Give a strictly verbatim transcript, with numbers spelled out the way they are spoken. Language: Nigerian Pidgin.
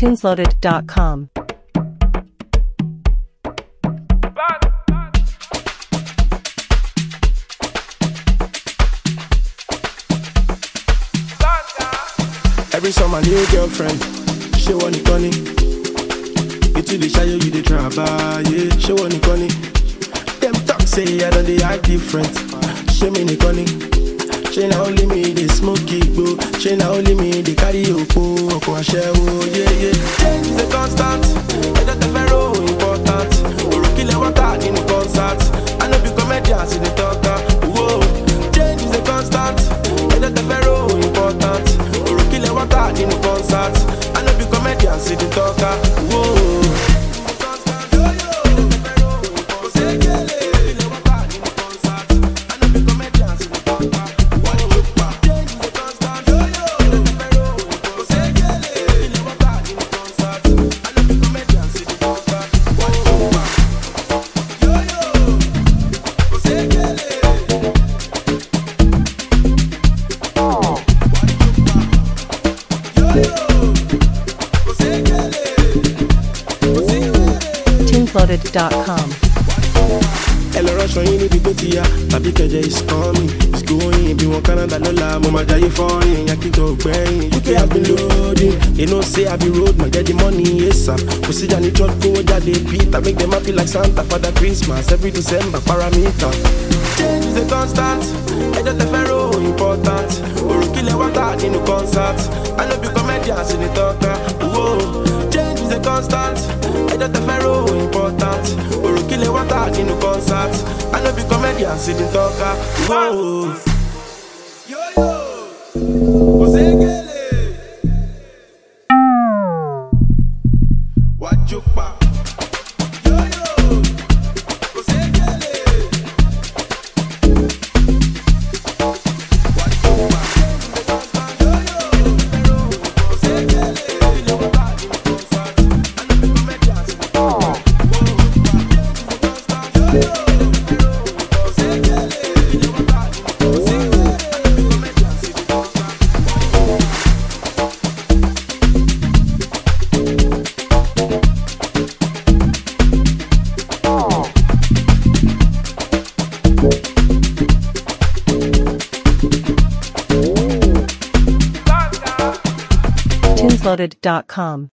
tunesloaded dot com. Every summer new girlfriend, she want it funny. You to the shy, you the travel, yeah. She want it funny. Them talk say I don't they act different. She mean it funny. She not only me they smoke it, bro. She not only me they carry oko, oko and share, oh yeah yeah. Change is a constant. I got the pharaoh important. Oroki le water in the concert. I know be comedians in the talker. Whoa. Change is a constant. I got the pharaoh important. Oroki le water in the concert. I know be comedians in the talker. Whoa. tunesloaded dot com. Hello, rush on you need to go to ya. Tabi keje is coming, it's going. Be one Canada lola, mama jaye foreign. Yaki go bang, U K I been loading. You know say I be road, man get the money, yes sir. We see Johnny truck go that they beat. I make them happy like Santa for the Christmas every December parameter. Change is a constant. I just the pharaoh important. Oroki le water in the concert. I know be comedians in the talker. Whoa. Change is a constant. I just the pharaoh important. Oroki le water in the concert. I know be comedians in the talker. Whoa. Yo yo. Osegele. Wajupa. Yo yo. Osegele. tunesloaded dot com.